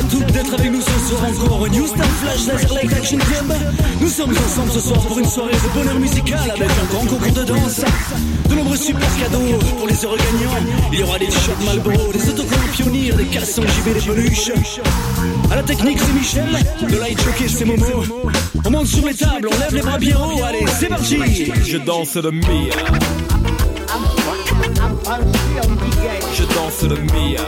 à toutes d'être avec nous ce soir encore. New Star Flash Laser Light Action Club. Nous sommes ensemble ce soir pour une soirée de bonheur musical avec un grand concours de danse, de nombreux super cadeaux pour les heureux gagnants. Il y aura des t-shirts Marlboro, des autocollants Pionnier, des caleçons JB, des peluches. À la technique c'est Michel, de light jockey c'est Momo. On monte sur les tables, on lève les bras bien haut. Allez, c'est parti. Je danse le Mia. Je danse le Mia.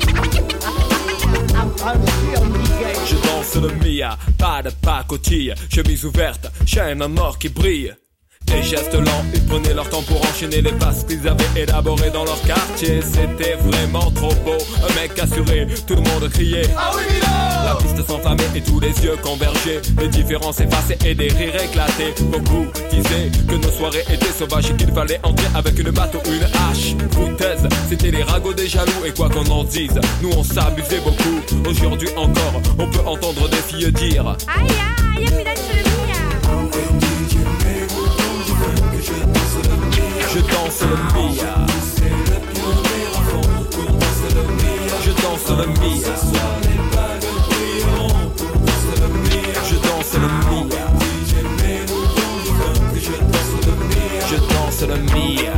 Je danse le Mia, pas de pacotille, chemise ouverte, chaîne en or qui brille. Des gestes lents, ils prenaient leur temps pour enchaîner les passes qu'ils avaient élaborées dans leur quartier. C'était vraiment trop beau, un mec assuré, tout le monde criait ah oui Mila. La piste s'enflammait et tous les yeux convergeaient, les différences effacées et des rires éclatés. Beaucoup disaient que nos soirées étaient sauvages et qu'il fallait entrer avec une batte ou une hache. Foutaise, c'était les ragots des jaloux et quoi qu'on en dise, nous on s'amusait beaucoup. Aujourd'hui encore, on peut entendre des filles dire aïe aïe, mi danse le Mia. Je danse le Mia. Je danse le Mia. Je danse le Mia. Je danse le Mia.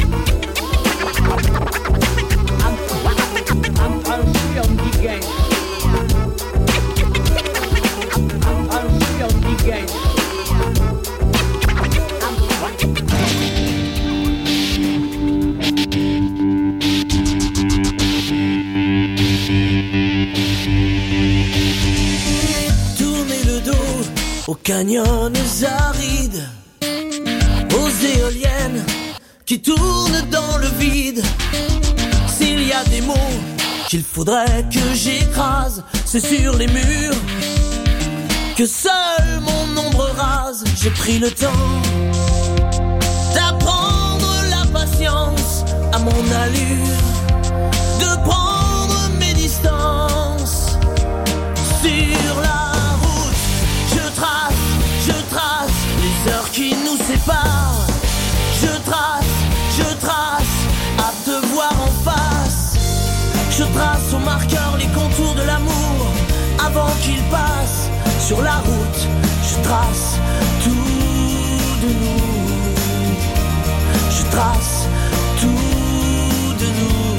Aux canyons arides, aux éoliennes qui tournent dans le vide. S'il y a des mots qu'il faudrait que j'écrase, c'est sur les murs que seul mon ombre rase. J'ai pris le temps d'apprendre la patience à mon allure, de prendre mes distances sur la les heures qui nous séparent. Je trace, à te voir en face. Je trace au marqueur les contours de l'amour avant qu'il passe sur la route. Je trace tout de nous. Je trace tout de nous.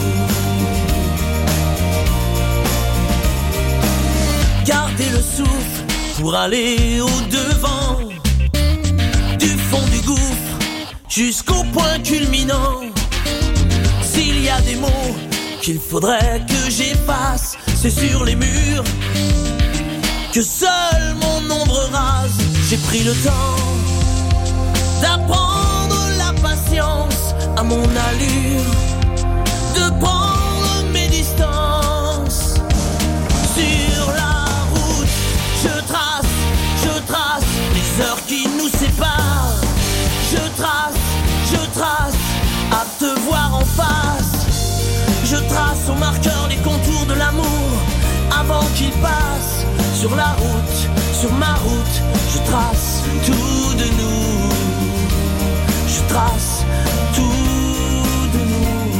Gardez le souffle pour aller au-devant du fond du gouffre jusqu'au point culminant. S'il y a des mots qu'il faudrait que j'efface, c'est sur les murs que seul mon ombre rase. J'ai pris le temps d'apprendre la patience à mon allure, de prendre mes distances sur la route. Je trace les heures qui nous séparent. Je trace à te voir en face. Je trace au marqueur les contours de l'amour avant qu'il passe sur la route, sur ma route. Je trace tout de nous. Je trace tout de nous.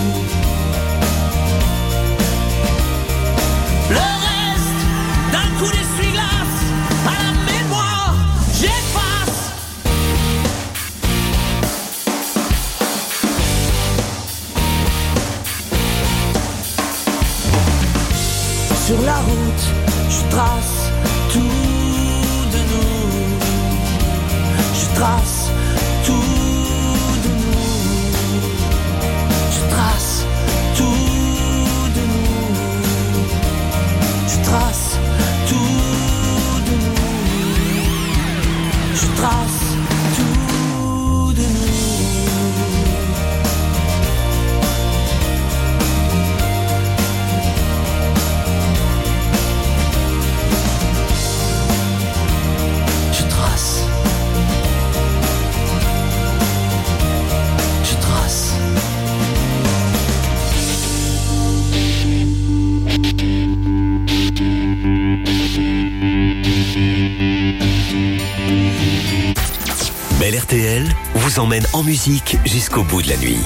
Le reste d'un coup d'essuie-glace à la mémoire, j'efface. Sur la route, je trace tout de nous. Je trace tout de nous. Je trace tout de nous. Je trace tout de nous. Je trace tout de nous. Belle RTL vous emmène en musique jusqu'au bout de la nuit.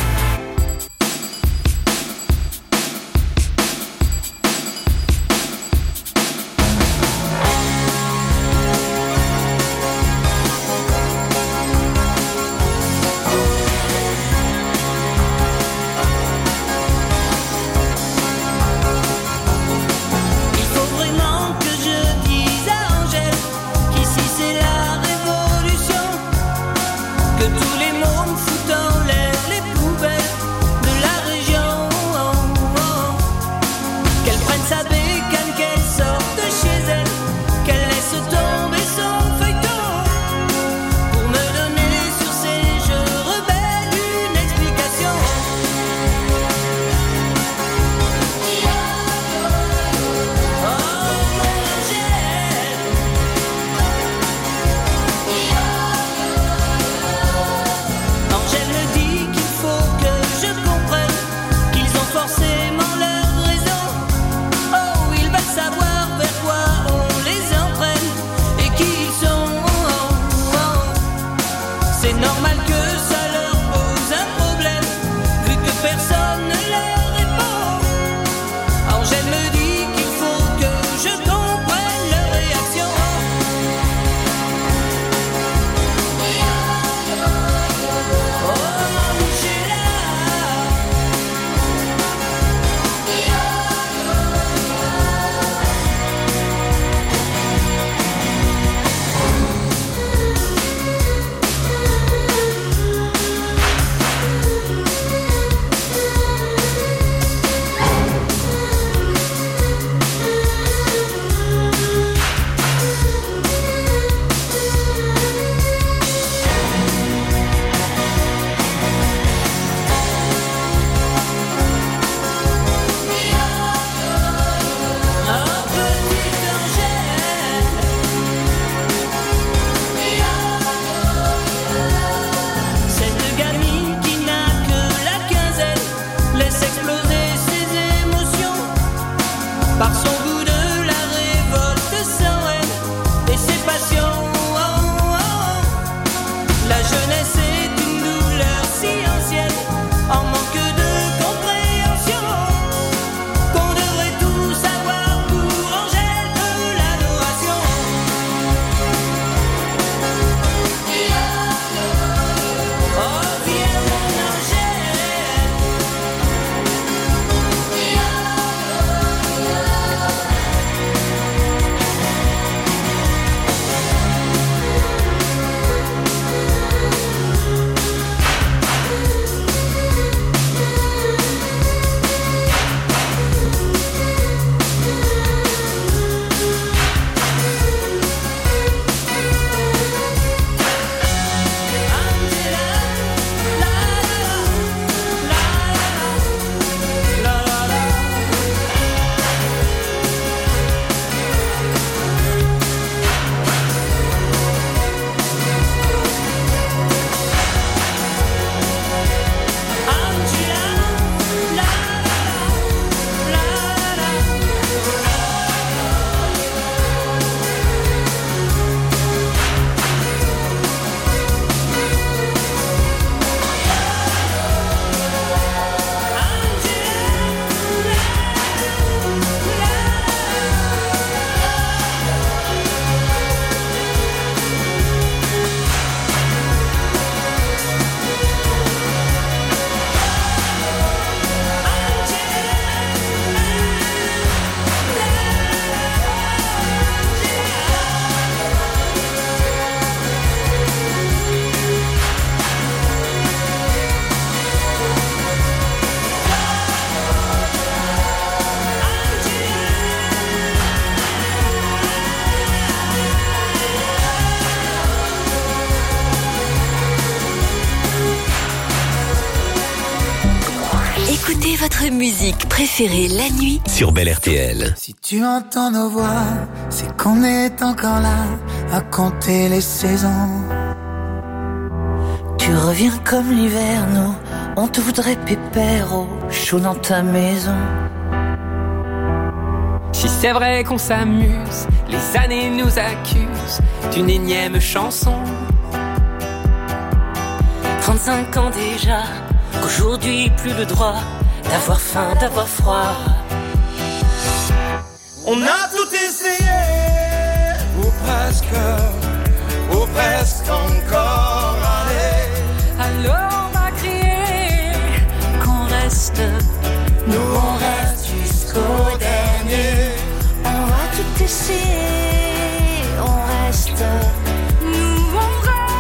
par son goût de la révolte sereine et ses passions. La jeunesse est une douleur si ancienne, en manque de compréhension, qu'on devrait tout savoir pour Angèle de l'adoration. Oh, viens mon Angèle. Écoutez votre musique préférée la nuit sur Bel RTL. Si tu entends nos voix, c'est qu'on est encore là à compter les saisons. Tu reviens comme l'hiver, nous, on te voudrait pépère au chaud dans ta maison. Si c'est vrai qu'on s'amuse, les années nous accusent d'une énième chanson. 35 ans déjà, qu'aujourd'hui plus le droit d'avoir faim, d'avoir froid. On a tout essayé, ou presque encore. Allez, Alors on va crier qu'on reste. nous on reste jusqu'au dernier. On va tout essayer, on reste. Nous on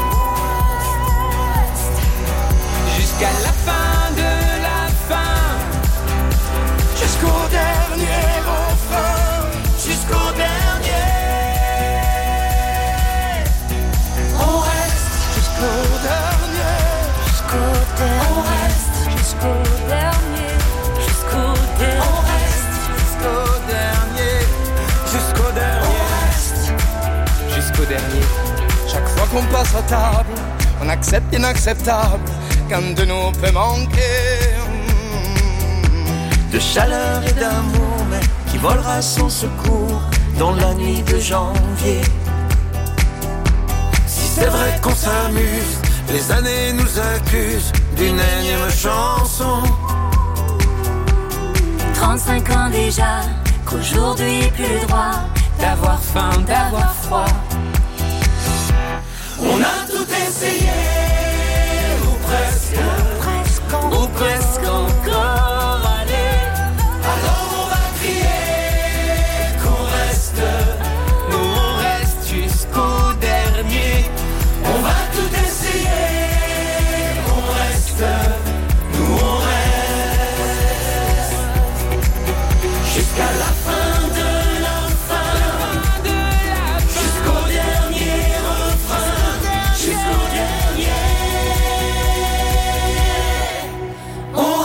reste Jusqu'à la fin de la fin, Jusqu'au dernier refrain, jusqu'au dernier. On reste jusqu'au dernier, jusqu'au dernier. on reste Jusqu'au dernier, jusqu'au dernier. on reste jusqu'au dernier, jusqu'au dernier, jusqu'au dernier. Chaque fois qu'on passe à table, on accepte l'inacceptable, qu'un de nous peut manquer. De chaleur et d'amour, mais qui volera sans secours dans la nuit de janvier. Si c'est vrai qu'on s'amuse, les années nous accusent d'une énième chanson. 35 ans déjà, qu'aujourd'hui plus le droit D'avoir faim, d'avoir froid. On a tout essayé, ou presque, presque, ou presque encore. Allez, alors on va crier qu'on reste. Nous on reste jusqu'au dernier. On va tout essayer, on reste. Nous on reste jusqu'à la fin de la fin, jusqu'au dernier refrain, jusqu'au dernier. On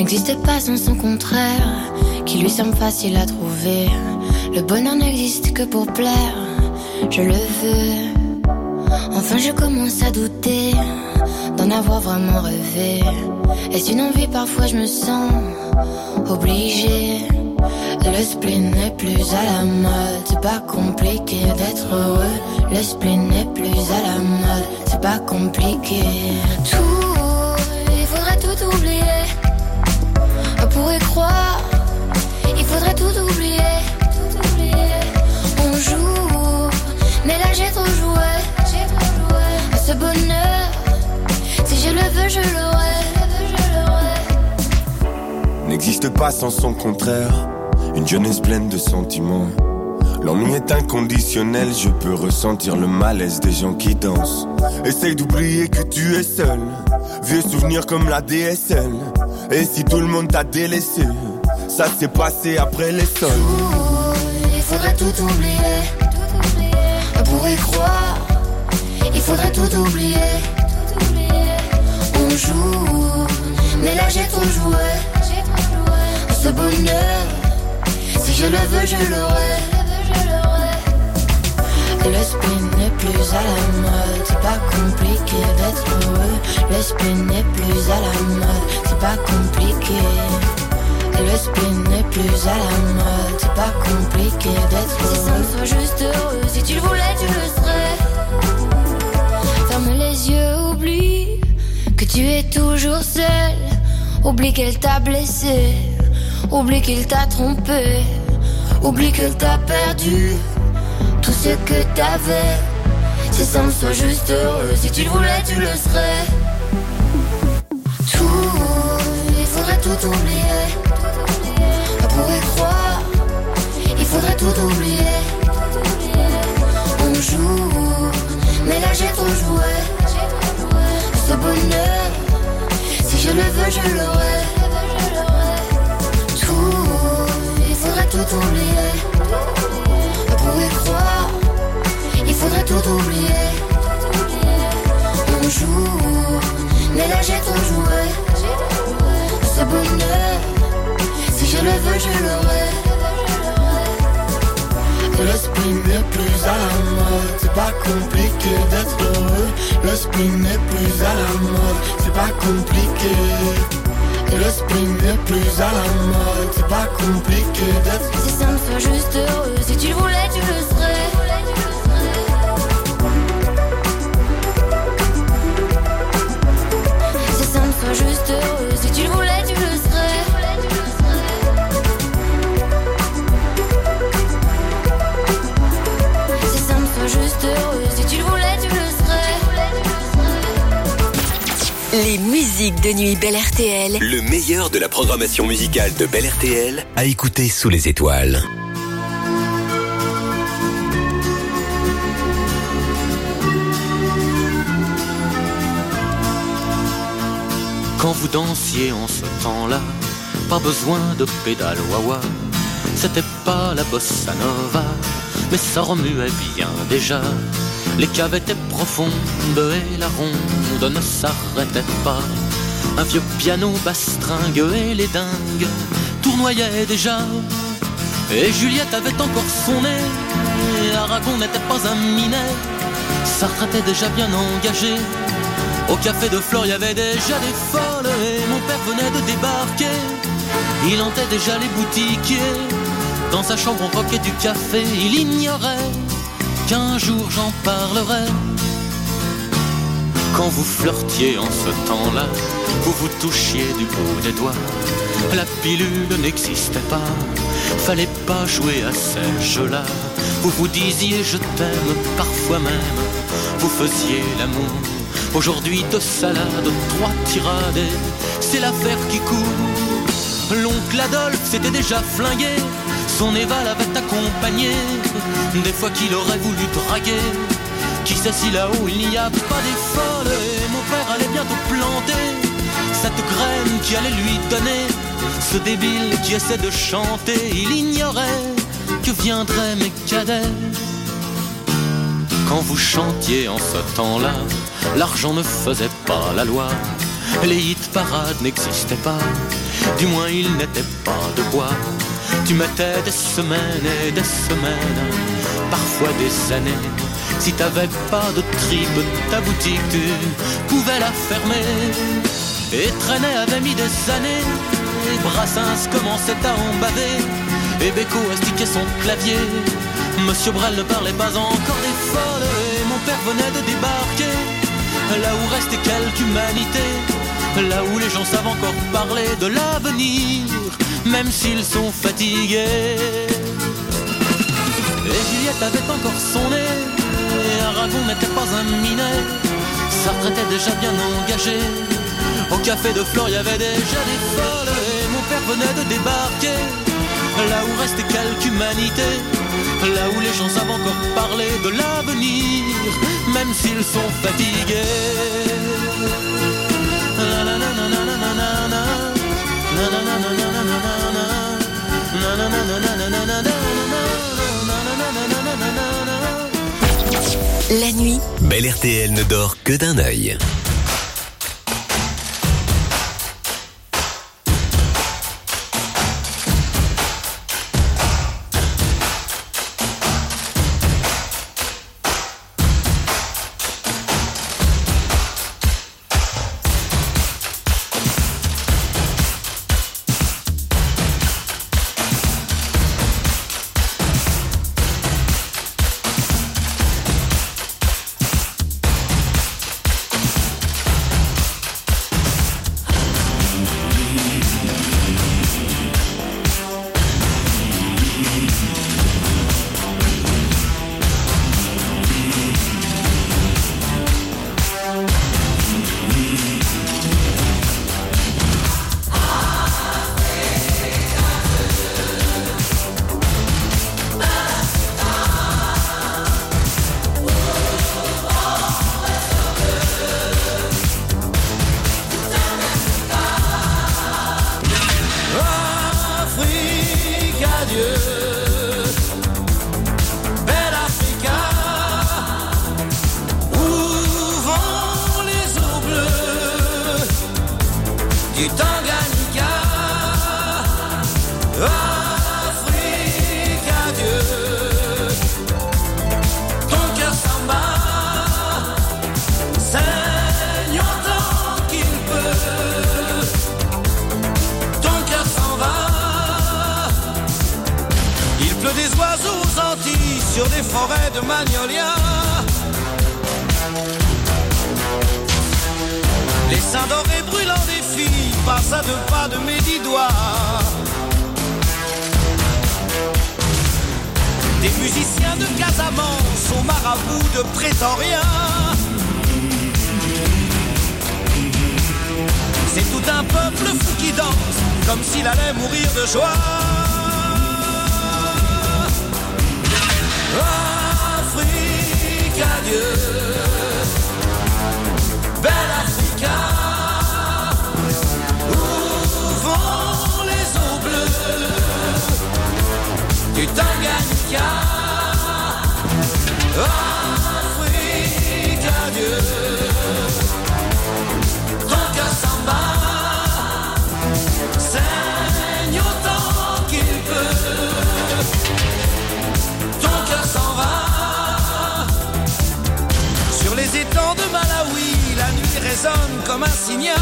n'existe pas sans son contraire, qui lui semble facile à trouver. Le bonheur n'existe que pour plaire, je le veux. Enfin je commence à douter d'en avoir vraiment rêvé. Est-ce une envie? Parfois je me sens obligée. Le spleen n'est plus à la mode, c'est pas compliqué d'être heureux. Le spleen n'est plus à la mode, c'est pas compliqué. Il faudrait tout oublier. On pourrait croire, il faudrait tout oublier. On joue, mais là j'ai trop joué. Ce bonheur, si je le veux, je l'aurai. N'existe pas sans son contraire. Une jeunesse pleine de sentiments. L'ennui est inconditionnel, je peux ressentir le malaise des gens qui dansent. Essaye d'oublier que tu es seul. Vieux souvenirs comme la DSL. Et si tout le monde t'a délaissé, ça s'est passé après les sols. Il faudrait tout oublier. Pour y croire, il faudrait tout oublier. On joue, mais là j'ai trop joué. Ce bonheur, si je le veux, je l'aurai. Le spleen n'est plus à la mode, c'est pas compliqué d'être heureux. Le spleen n'est plus à la mode, c'est pas compliqué. Le spleen n'est plus à la mode, c'est pas compliqué d'être heureux. Si ça me soit juste heureux, si tu le voulais, tu le serais. Ferme les yeux, oublie que tu es toujours seul. Oublie qu'elle t'a blessé, oublie qu'il t'a trompé, oublie que t'as perdu tout ce que t'avais. Si ça me soit juste heureux, si tu le voulais, tu le serais. Il faudrait tout oublier. Pour y croire, il faudrait tout oublier. On joue, mais là j'ai trop joué. Ce bonheur, si je le veux, je l'aurai. Il faudrait tout oublier. Pour y croire, il faudrait tout oublier. On joue, mais là j'ai trop joué. Ce bonheur, si je le veux, je l'aurai. Le spleen n'est plus à la mode, c'est pas compliqué d'être heureux. Le spleen n'est plus à la mode, c'est pas compliqué. Le spleen n'est plus à la mode, c'est pas compliqué d'être. Si ça me soit juste heureux, si tu le voulais, tu le serais. Si ça me soit juste heureux, si tu le voulais, tu le serais. Si ça me soit juste heureux, si tu le voulais, tu le serais. Les musiques de nuit Belle RTL. Le meilleur de la programmation musicale de Belle RTL à écouter sous les étoiles. Quand vous dansiez en ce temps-là, pas besoin de pédale wah-wah. C'était pas la bossa nova, mais ça remuait bien déjà. Les caves étaient profondes et la ronde ne s'arrêtait pas. Un vieux piano bastringue et les dingues tournoyaient déjà. Et Juliette avait encore son nez, Aragon n'était pas un minet. Sartre était déjà bien engagé. Au café de Flore, il y avait déjà des folles. Et mon père venait de débarquer. Il hantait déjà les boutiquiers. Dans sa chambre, on croquait du café. Il ignorait qu'un jour j'en parlerai. Quand vous flirtiez en ce temps-là, vous vous touchiez du bout des doigts. La pilule n'existait pas, fallait pas jouer à ces jeux-là. Vous vous disiez je t'aime, parfois même vous faisiez l'amour. Aujourd'hui 2 salades, 3 tirades, c'est l'affaire qui court. L'oncle Adolphe s'était déjà flingué, son Eva l'avait accompagné. Des fois qu'il aurait voulu draguer, qui sait si là-haut il n'y a pas des folles. Et mon père allait bientôt planter cette graine qui allait lui donner ce débile qui essaie de chanter. Il ignorait que viendraient mes cadets. Quand vous chantiez en ce temps-là, l'argent ne faisait pas la loi. Les hit parades n'existaient pas. du moins il n'était pas de bois. Tu mettais des semaines et des semaines, parfois des années. Si t'avais pas de tripes, ta boutique tu pouvais la fermer. Et Trenet avait mis des années, et Brassens commençait à en baver, et Beko astiquait son clavier. Monsieur Brel ne parlait pas encore des folles, et mon père venait de débarquer. Là où restait quelque humanité, là où les gens savent encore parler de l'avenir, même s'ils sont fatigués. Et Juliette avait encore son nez, et Aragon n'était pas un minet. Sartre était déjà bien engagé, au café de Flore il y avait déjà des folles, et mon père venait de débarquer. Là où restait quelque humanité, là où les gens savent encore parler de l'avenir, même s'ils sont fatigués. La nuit, Bel RTL ne dort que d'un œil. Sur des forêts de magnolias, les seins dorés brûlants des filles passent à 2 pas de mes 10 doigts. Des musiciens de Casamance aux marabouts de Pretoria. C'est tout un peuple fou qui danse comme s'il allait mourir de joie. Afrique, adieu, belle Africa, où vont les eaux bleues du Tanganyika. Afrique, adieu, ton cœur s'en bat, saigne autant qu'il peut, ton cœur s'en va. Sur les étangs de Malawi, la nuit résonne comme un signal.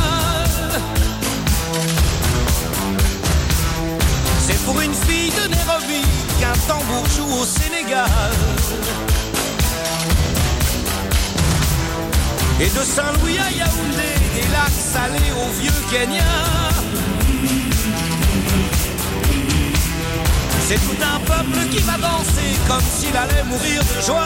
C'est pour une fille de Nairobi qu'un tambour joue au Sénégal. Et de Saint-Louis à Yaoundé, des lacs salés au vieux Kenya. C'est tout un peuple qui va danser comme s'il allait mourir de joie.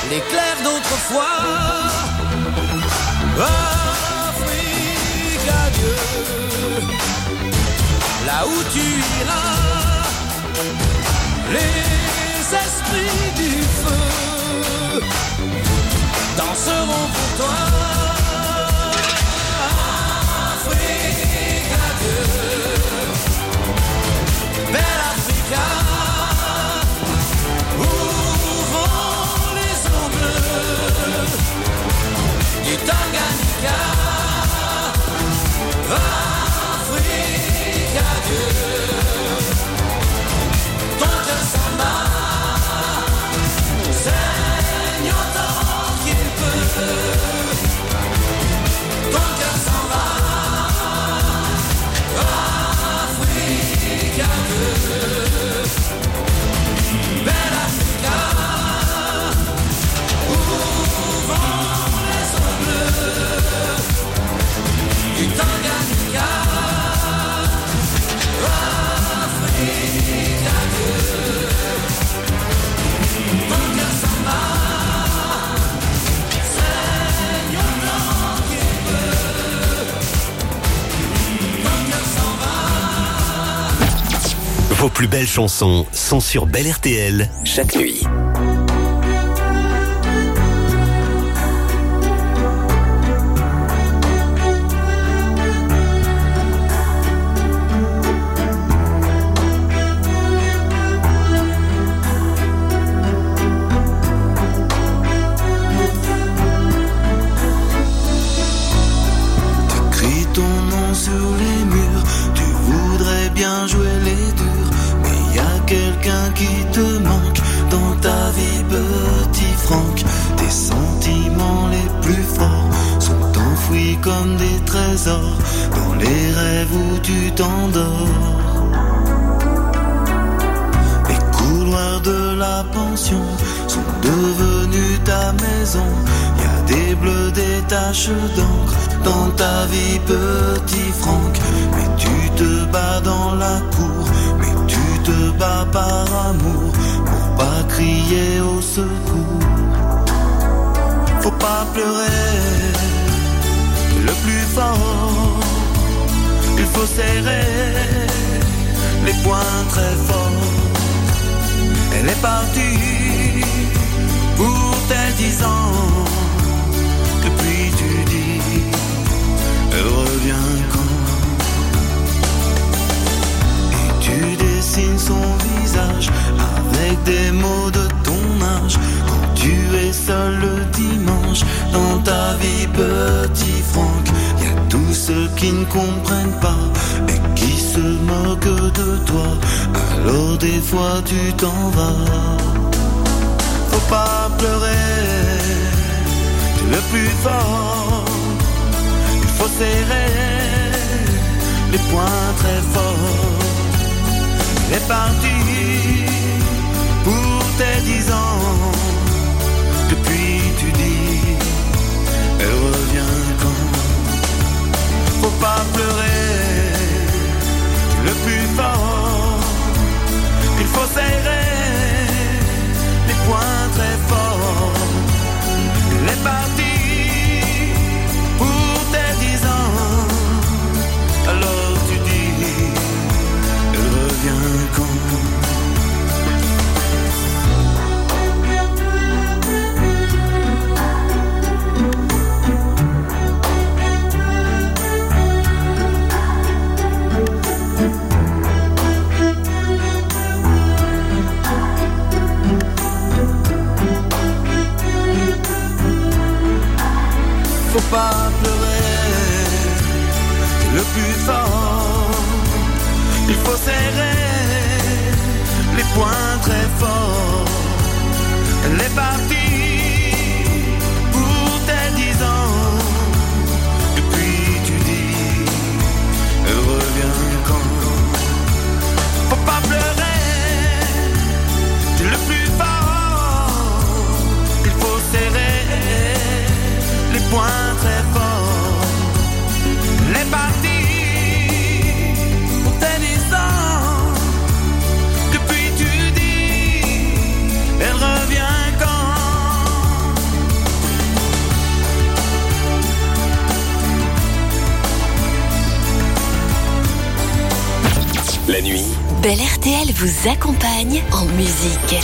l'éclair d'autrefois. Afrique, adieu, là où tu iras, les esprits du feu danseront pour toi. Afrique, adieu, belle Africa, ouvrons les eaux bleues du Tanganyika. Afrique, adieu, ton cœur s'en bat, saigne autant qu'il peut. Ton cœur s'en va, Afrique, adieu, belle Africa, ouvrons les eaux bleues du Tanganyika. Afrique, adieu, ton cœur s'en va, saigne autant qu'il peut. Ton cœur s'en va. Vos plus belles chansons sont sur Belle RTL chaque nuit. Comme des trésors dans les rêves où tu t'endors. Les couloirs de la pension sont devenus ta maison. Y a des bleus, des taches d'encre dans ta vie, petit Franck. Mais tu te bats dans la cour, mais tu te bats par amour, pour pas crier au secours. Faut pas pleurer, le plus fort, il faut serrer les poings très forts. Elle est partie pour tes 10 ans. Depuis tu dis, elle revient quand? Et tu dessines son visage avec des mots de ton âge. Quand tu es seul le dimanche dans ta vie, petit Franck, y a tous ceux qui ne comprennent pas et qui se moquent de toi. Alors des fois tu t'en vas. Faut pas pleurer, t'es le plus fort. Il faut serrer les poings très forts. Elle est partie pour tes 10 ans. Depuis tu dis, elle revient quand? Faut pas pleurer, c'est le plus fort. Il faut serrer les poings très forts. Elle est partie pour tes 10 ans. Alors tu dis, elle revient quand? Faut pas pleurer, c'est le plus fort. Il faut serrer les poings très forts. Elle est partie pour tes 10 ans. Depuis tu dis, elle revient quand? Faut pas pleurer, c'est le plus fort. Il faut serrer les poings très forts. Elle est partie pour tes 10 ans. Depuis tu dis, Bel RTL vous accompagne en musique.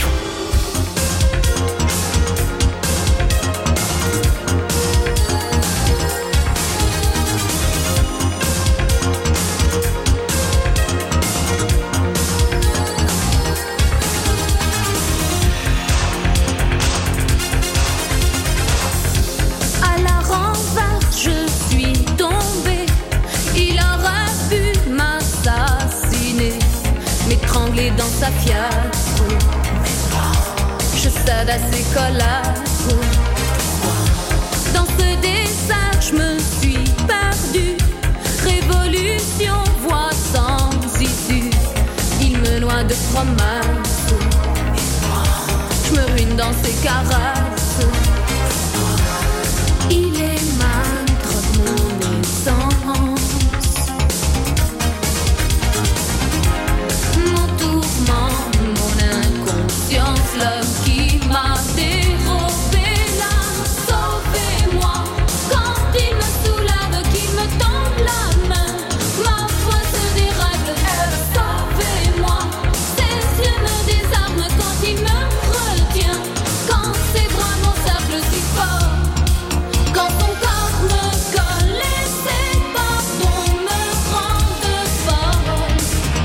Dans sa fiatre, je cède à ses collabos. Dans ce désert, je me suis perdue. Révolution, voie sans issue. Il me noie de promesses. Je me ruine dans ses caresses. Il est maître de mon essence. Mon inconscience, l'homme qui m'a dérobé l'âme. Sauvez-moi quand il me soulève, qu'il me tend la main. Ma foi se dérègle. Sauvez-moi, ses yeux me désarment quand il me retient. Quand ses bras m'encerclent si fort, quand son corps me colle et ses pardons me rendent folle.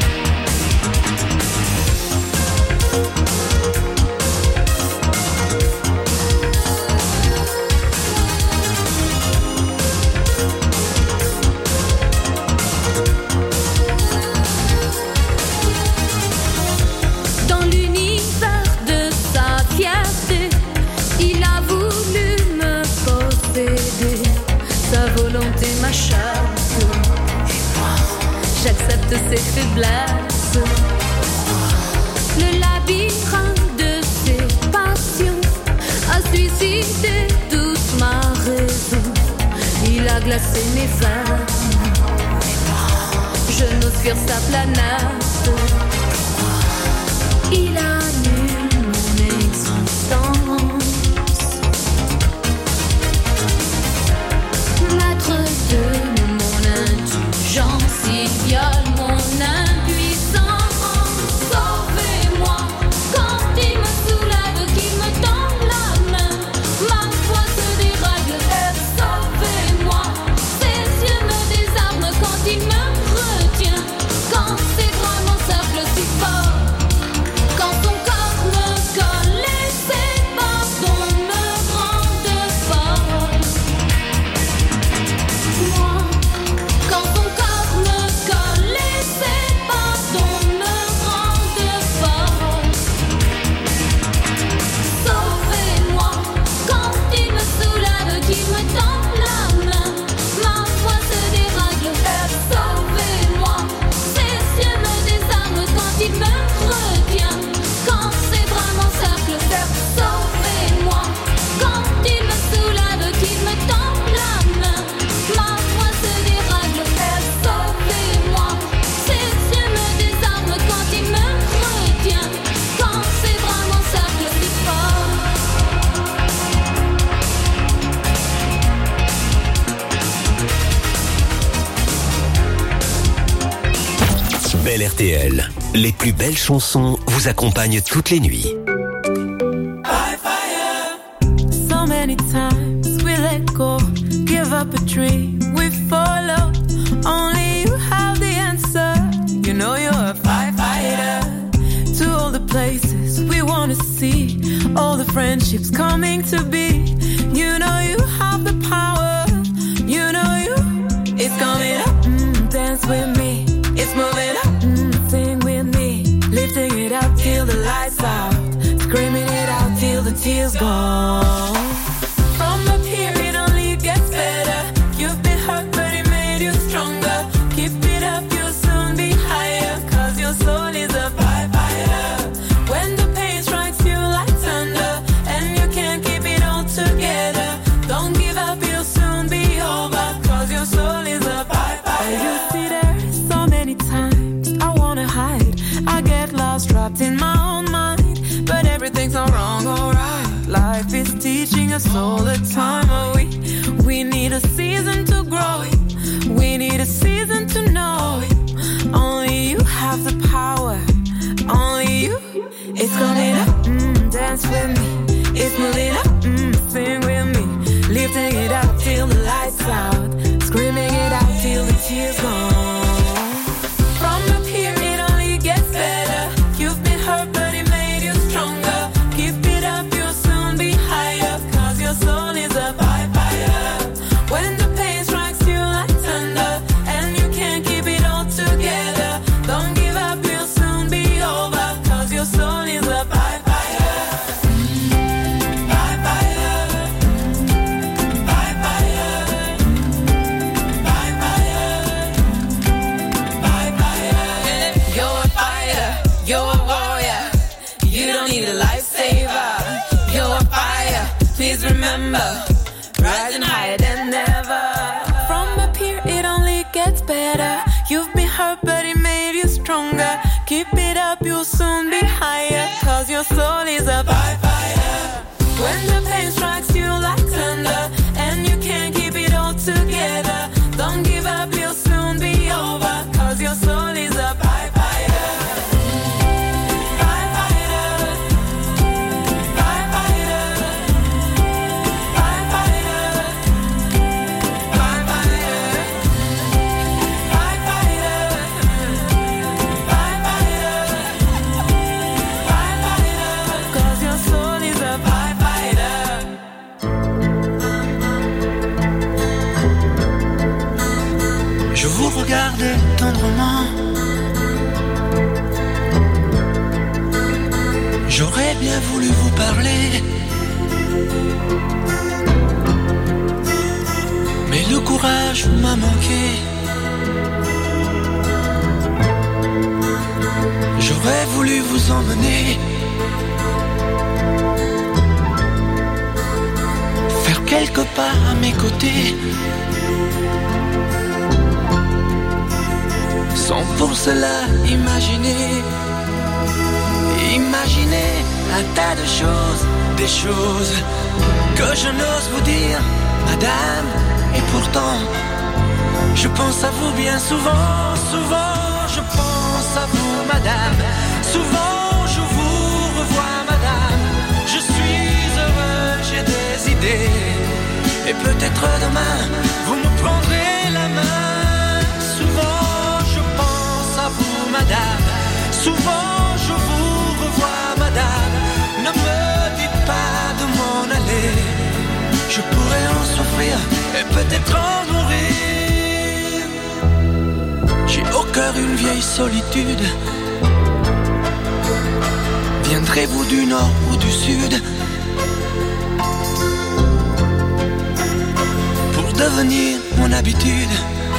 Dans l'univers de sa fierté, il a voulu me posséder. Sa volonté m'achasse. J'accepte ses faiblesses. Le labyrinthe de ses passions a suicidé toute ma raison. Il a glacé mes veines. Je n'ose fuir sa planète. Il annule mon existence. Maître de mon indulgence, il viole mon impuissance. Sauvez-moi quand il me soulève, qu'il me tend la main. Ma foi se dérègle. Sauvez-moi, ses yeux me désarment quand il me retient. Quand ses bras m'encerclent si fort, quand son corps me colle et ses pardons me rendent folle. Moi, quand son corps me colle et ses pardons me rendent folle. Sauvez-moi quand il me soulève, qu'il me tend la main. Ma foi se dérègle. Sauvez-moi, ses yeux me désarment quand il me retient. Quand ses bras m'encerclent. Sauvez-moi quand il me soulève, qu'il me tend la main. Ma foi se dérègle. Sauvez-moi, ses yeux me désarment quand il me retient. Quand ses bras m'encerclent si fort. Bel RTL, les plus belles chansons vous accompagnent toutes les nuits. So many times we let go, give up a dream, we follow. Only you have the answer. You know you're a fighter. To all the places we wanna see, all the friendships coming to be. You know you have the power. You know it's coming up. Dance with me, it's moving up. Sing with me, lifting it up till the lights out, screaming it out till the tears gone. From up here it only gets better. You've been hurt but it made you stronger. Keep it up, you'll soon be higher. Cause your soul is a fighter. When the pain strikes you like thunder and you can't keep it all together, don't give up, you'll soon be over. Cause your soul is a fighter. You see there so many times I wanna hide, I get lost, trapped in my own mind. But everything's all wrong, alright. Life is teaching us all the time. Oh, we need a season to grow it. We need a season to know it. Only you have the power. It's coming up, dance with me. It's moving up, sing with me. Lifting it up till the lights out. Screaming it out till the tears gone. From up here it only gets better. You've been hurt but it made you stronger. Keep it up, you'll soon be higher. Cause your soul is a fire. When the pain strikes you like thunder and you can't keep it all together, don't give up, you'll soon be over. Cause your soul is a fire. Please remember, rising higher than ever. From up here it only gets better. You've been hurt but it made you stronger. Keep it up, you'll soon be higher. Cause your soul is a fire. When the pain strikes you like thunder and you can't keep it all together, don't give up, you'll soon be over. Cause your soul is a fire. Je vous regardais tendrement. J'aurais bien voulu vous parler, mais le courage m'a manqué. J'aurais voulu vous emmener, faire quelques pas à mes côtés, sans pour cela imaginer un tas de choses, des choses que je n'ose vous dire, madame. Et pourtant, je pense à vous bien souvent, je pense à vous, madame. Souvent, je vous revois, madame. Je suis heureux, j'ai des idées, et peut-être demain, vous me prendrez la main. Souvent, je pense à vous, madame. Souvent, je vous revois, madame. Ne me dites pas de m'en aller. Je pourrais en souffrir et peut-être en mourir. J'ai au cœur une vieille solitude. Viendrez-vous du nord ou du sud pour devenir mon habitude?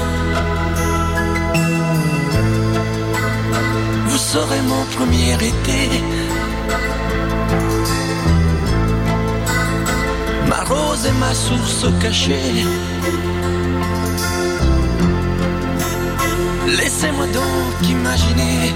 Vous serez mon premier été, ma rose et ma source cachée. Laissez-moi donc imaginer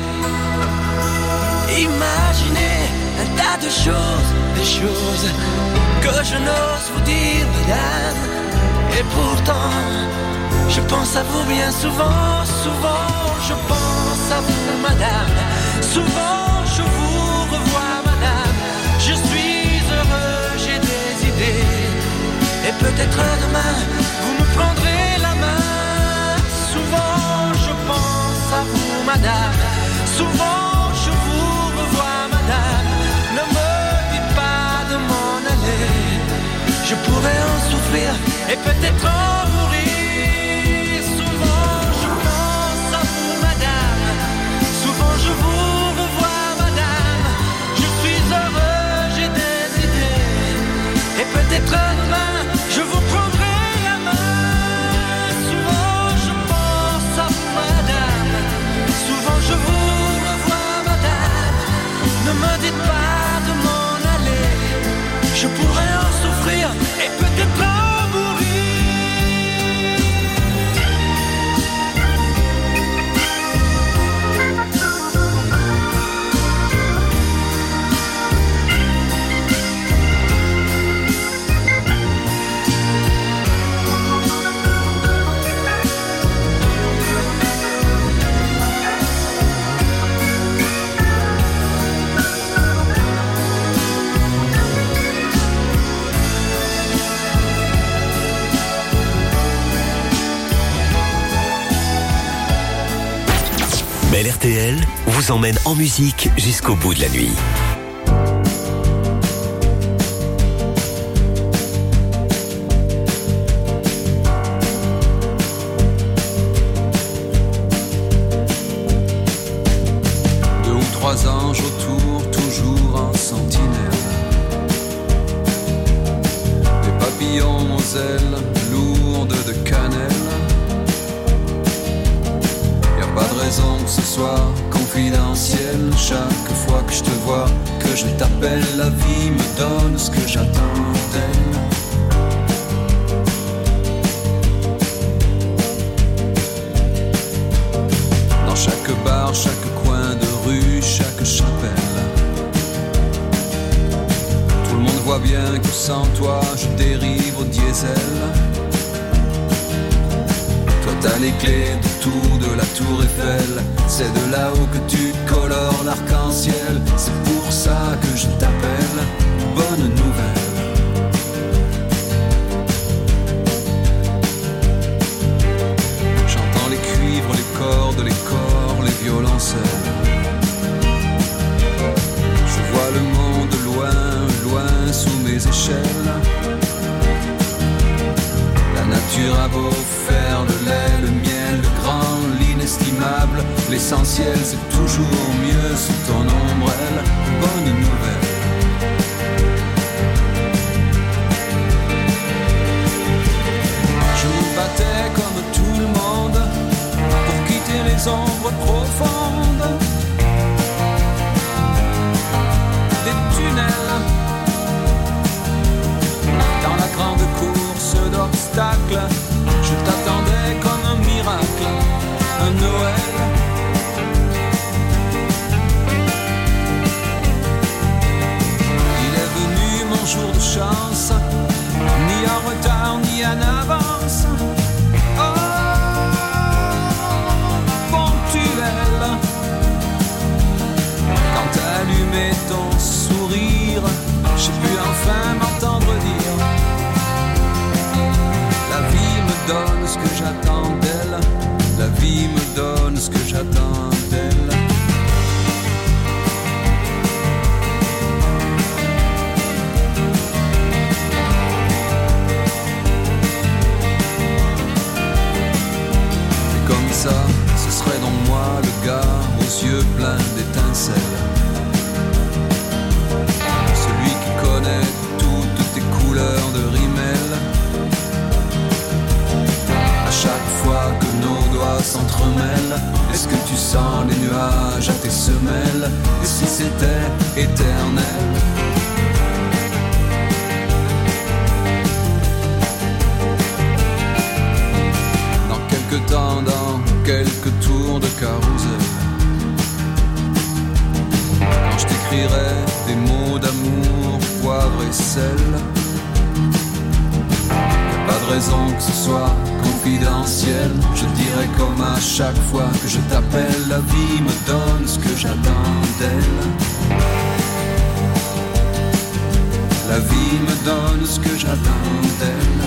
un tas de choses, des choses que je n'ose vous dire, madame. Et pourtant, je pense à vous bien souvent, je pense à vous, madame. Souvent, je vous revois, madame. Je suis heureux, j'ai des idées, et peut-être demain, vous me prendrez la main. Souvent, je pense à vous, madame. Souvent, je vous revois, madame. Ne me dites pas de m'en aller. Je pourrais en souffrir et peut-être en mourir. Souvent, je pense à vous, madame. Souvent, je vous revois, madame. Je suis heureux, j'ai des idées, et peut-être demain, je vous prendrai la main. Souvent, je pense à vous, madame. Souvent, je vous revois, madame. Ne me dites pas de m'en aller. Je pourrais en souffrir et peut-être en mourir. RTL vous emmène en musique jusqu'au bout de la nuit. Anges autour, toujours en sentinelle. Des papillons aux ailes lourdes de cannelle. Y a pas de raison que ce soit confidentiel. Chaque fois que je te vois, que je t'appelle, la vie me donne ce que j'attends d'elle. Dans chaque bar, chaque coin de rue, chaque chapelle. Tout le monde voit bien que sans toi je dérive au diesel. Toi t'as les clés de tout, de la tour Eiffel. C'est de là-haut que tu colores l'arc-en-ciel. C'est pour ça que je t'appelle. Bonne nouvelle. J'entends les cuivres, les cordes, les corps, les violoncelles. Je vois le monde loin, loin sous mes échelles. La nature a beau faire le lait, le miel, le grand, l'inestimable. L'essentiel c'est toujours mieux sous ton ombrelle. Bonne nouvelle. Je me battais comme tout le monde pour quitter les ombres profondes des tunnels. Dans la grande course d'obstacles, je t'attendais comme un miracle, un Noël. Il est venu mon jour de chance, ni en retard ni en avance. Oh, ponctuel. Quand t'as allumé ton sourire, j'ai pu enfin m'entendre dire: la vie me donne ce que j'attends d'elle. La vie me donne ce que j'attends d'elle. Et comme ça, ce serait donc moi le gars aux yeux pleins d'étincelles. Celui qui connaît toutes tes couleurs de rimel. À chaque fois que nos doigts s'entremêlent, est-ce que tu sens les nuages à tes semelles? Et si c'était éternel? Dans quelques temps, dans quelques tours de carrousel, quand je t'écrirai des mots d'amour, poivre et sel, y'a pas de raison que ce soit confidentiel. Je dirais comme à chaque fois que je t'appelle, la vie me donne ce que j'attends d'elle. La vie me donne ce que j'attends d'elle.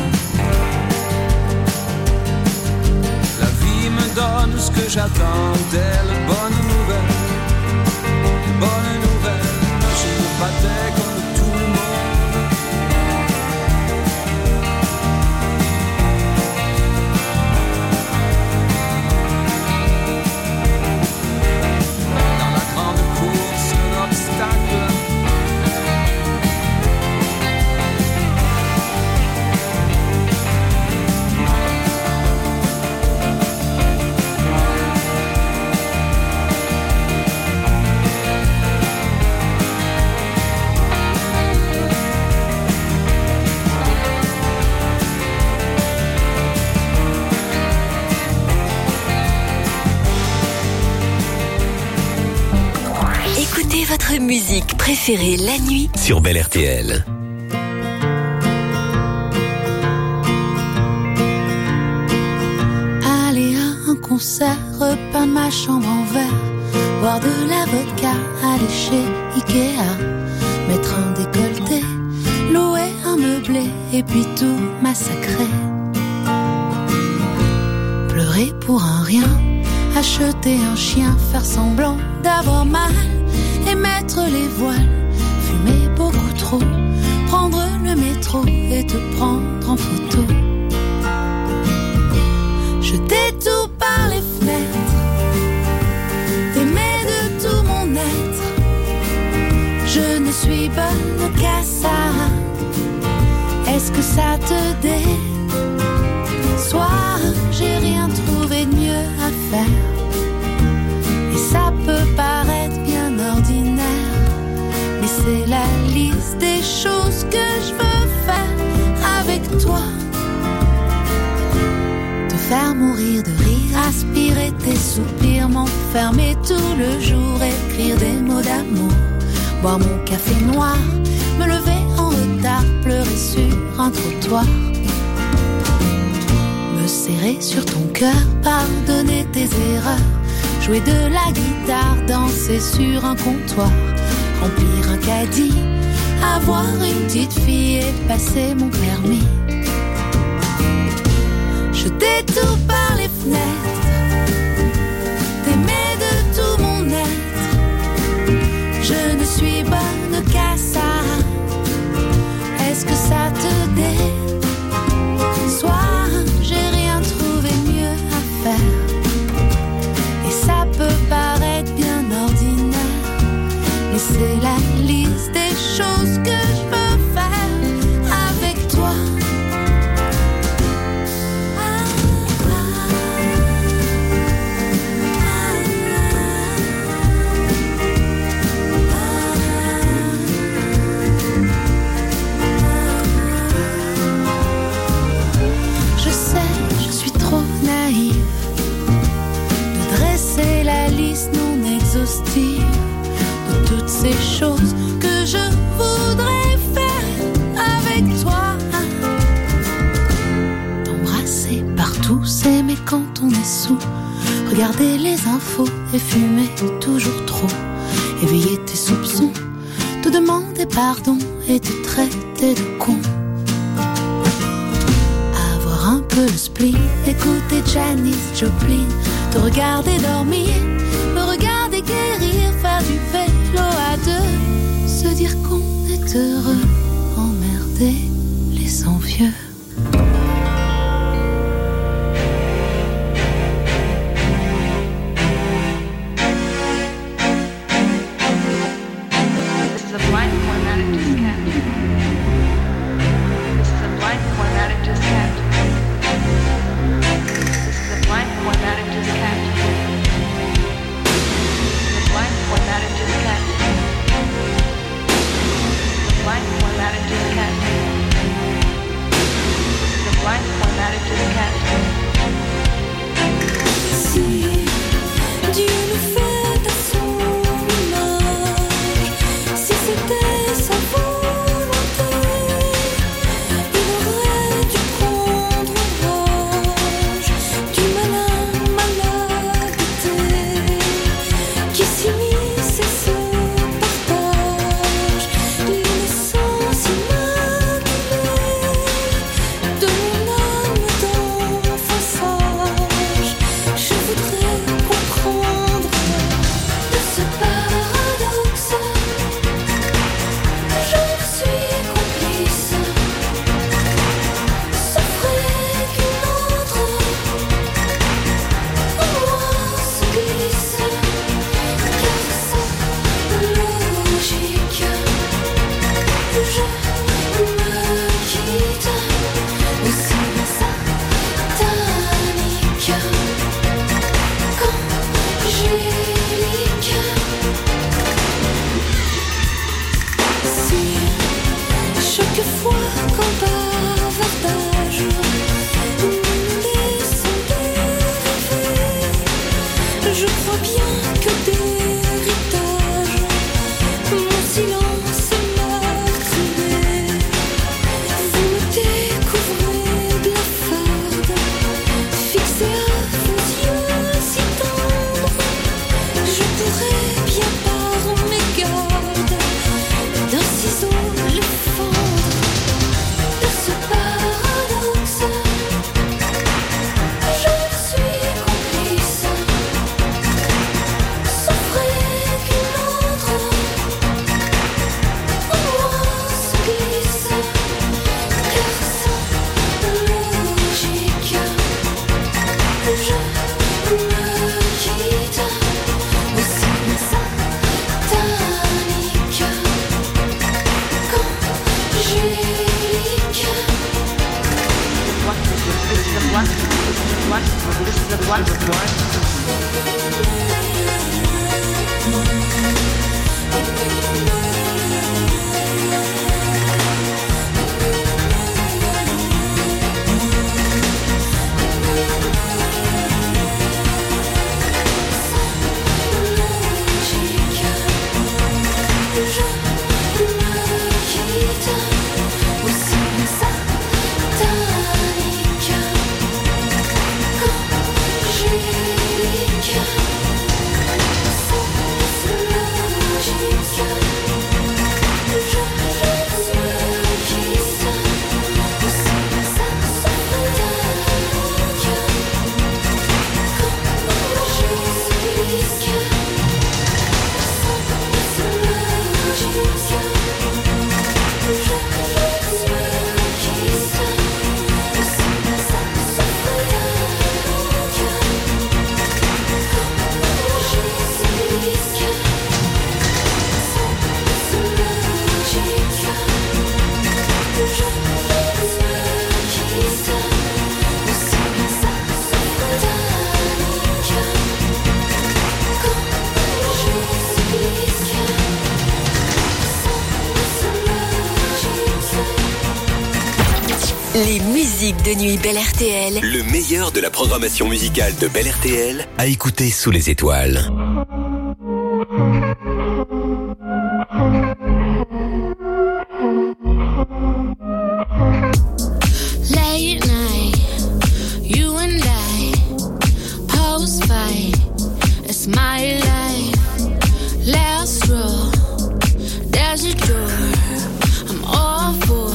La vie me donne ce que j'attends d'elle. Bonne nouvelle, bonne nouvelle. Je me battais comme tout le monde. Votre musique préférée la nuit sur Bel RTL. Aller à un concert, repeindre ma chambre en vert, boire de la vodka, aller chez Ikea, mettre un décolleté, louer un meublé et puis tout massacrer. Pleurer pour un rien, Acheter un chien, faire semblant d'avoir mal et mettre les voiles, fumer beaucoup trop, prendre le métro et te prendre en photo. Jeter tout par les fenêtres, t'aimer de tout mon être. Je ne suis bonne qu'à ça. Est-ce que ça te déçoit? J'ai rien trouvé de mieux à faire. Et ça peut paraître bien ordinaire, mais c'est la liste des choses que je veux faire avec toi. Te faire mourir de rire, aspirer tes soupirs, m'enfermer tout le jour, écrire des mots d'amour, boire mon café noir, me lever en retard, pleurer sur un trottoir, me serrer sur ton cœur, pardonner tes erreurs, jouer de la guitare, danser sur un comptoir, remplir un caddie, avoir une petite fille et passer mon permis. Jeter tout par les fenêtres, t'aimer de tout mon être. Je ne suis bonne qu'à ça. Est-ce que ça te déçoit? J'ai rien trouvé mieux à faire. Et ça peut paraître bien ordinaire, mais c'est la liste des choses que je veux faire avec toi. Je sais, je suis trop naïve de dresser la liste non exhaustive de toutes ces choses que je voudrais faire avec toi. T'embrasser partout, s'aimer quand on est sous, regarder les infos et fumer toujours trop, éveiller tes soupçons, te demander pardon et te traiter de con. Avoir un peu le spleen, écouter Janis Joplin, te regarder dormir, me regarder guérir, faire du vélo à deux, se dire qu'on est heureux, emmerder les envieux. D'un ciseau les fendre de ce paradoxe. Les musiques de nuit Bel RTL. Le meilleur de la programmation musicale de Bel RTL à écouter sous les étoiles. Late night, you and I, post fight, it's my life. Last row, there's a door, I'm all for.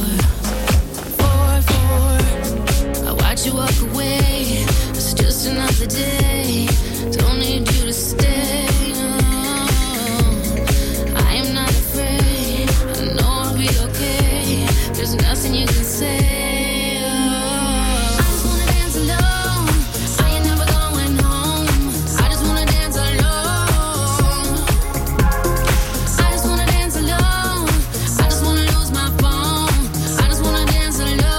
I walk away, it's just another day. Don't need you to stay. No. I am not afraid, I know I'll be okay. There's nothing you can say. I just wanna dance alone. I ain't never going home. I just wanna dance alone. I just wanna dance alone. I just wanna lose my phone. I just wanna dance alone.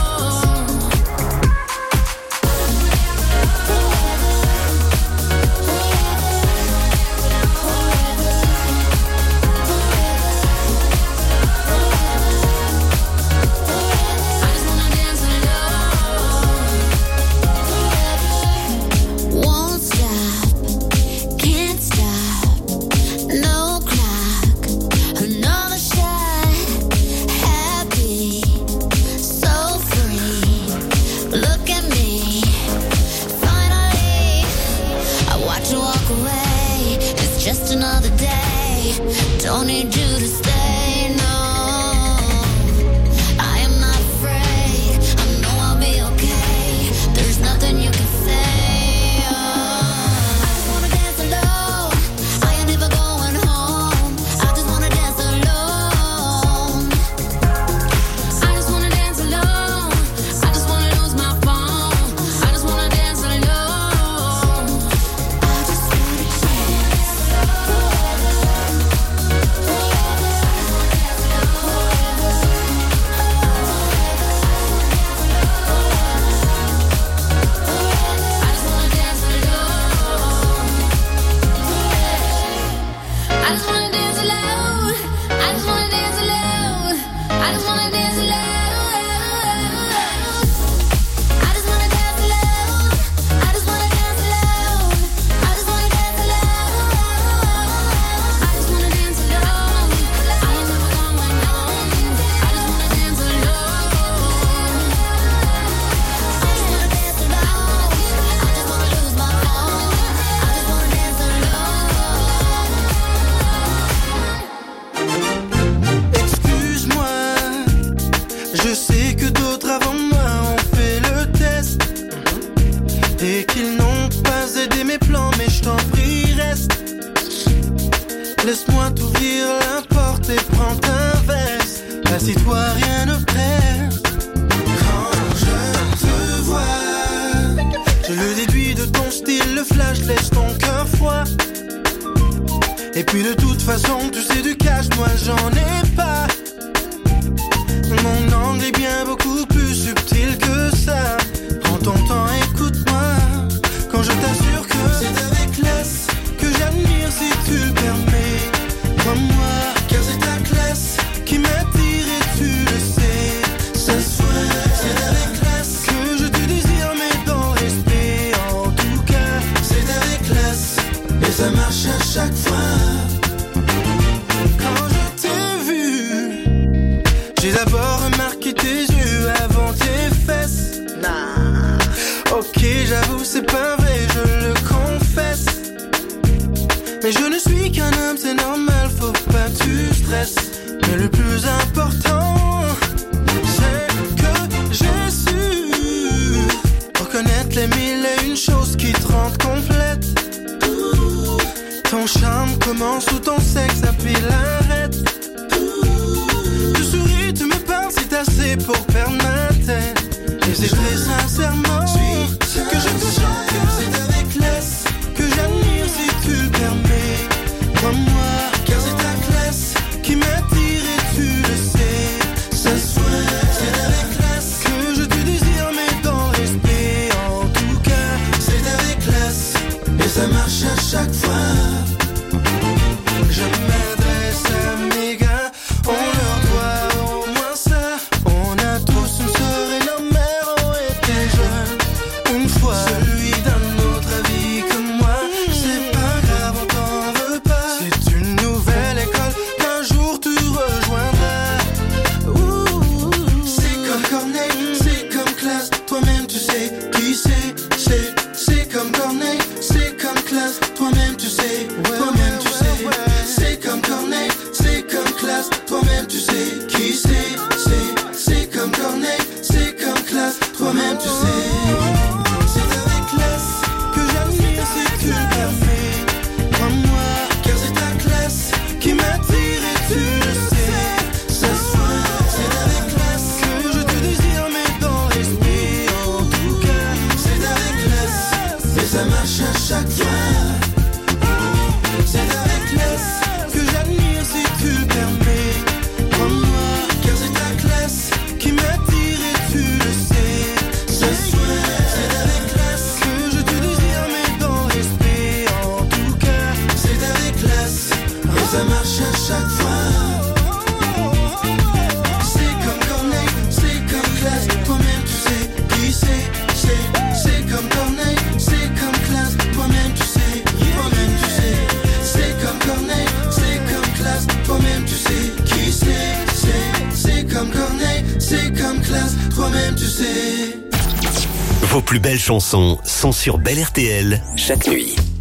Just another day. Don't need you to stay, no. I am not afraid. I know I'll be okay. There's nothing you can say. I just wanna dance alone. I ain't never going home. I just wanna dance alone. I just wanna dance alone. I just wanna lose my phone. I just wanna dance alone. I just wanna Laisse-moi t'ouvrir la porte et prends un verse. Assis-toi, rien ne presse. Quand je te vois, je le déduis de ton style, le flash laisse ton cœur froid. Et puis de toute façon, tu sais du cash, moi j'en ai pas. pas remarqué tes yeux avant tes fesses. Nah. Ok, j'avoue, c'est pas vrai, je le confesse. Mais je ne suis qu'un homme, c'est normal, faut pas que tu stresses. Mais le plus important, c'est que j'ai su reconnaître les mille et une choses qui te rendent complète. Ton charme commence où ton sexe appuie l'arrête. Tu souris, tu me parles, c'est assez pour perdre ma tête. Et c'est très sincèrement que je te chante, que c'est avec classe que j'admire si tu le permets. Crois-moi, car c'est ta classe qui m'attire et tu le sais. Ça se voit, c'est avec classe que je te désire, mais dans le respect. En tout cas, c'est avec classe et ça marche à chaque fois. Je m'adresse à mes gars, on leur doit au moins ça. On a tous une sœur et nos mères ont été jeunes une fois. Celui d'un autre avis que moi, c'est pas grave, on t'en veut pas. C'est une nouvelle école qu'un jour tu rejoindras. Ouh, c'est comme Corneille, c'est comme classe. Toi-même tu sais qui c'est comme Corneille, c'est comme classe. Toi-même tu sais, toi-même tu sais. C'est comme Corneille, c'est comme classe. Toi-même tu sais qui c'est comme Corneille, c'est comme classe. Toi-même tu sais. C'est avec classe que j'admire si tu le permets. Crois-moi, car c'est ta classe qui m'attire et tu le sais. Ça se voit, c'est avec classe que je te désire, mais dans l'esprit. En tout cas, c'est avec classe et ça marche à chaque fois. C'est avec classe que j'admire si tu le permets. Crois-moi, car c'est ta classe qui m'attire et tu le sais. Ça se voit, c'est avec classe que je te désire, mais dans l'esprit. En tout cas, c'est avec classe et ça marche à chaque fois. C'est comme Corneille, c'est comme classe. Toi-même tu sais qui c'est comme Corneille, c'est comme classe. Toi-même tu sais, toi-même tu sais. C'est comme Corneille, c'est comme classe. Toi-même tu sais qui c'est comme Corneille, c'est comme classe. Toi-même tu sais. Vos plus belles chansons sont sur Belle RTL chaque nuit.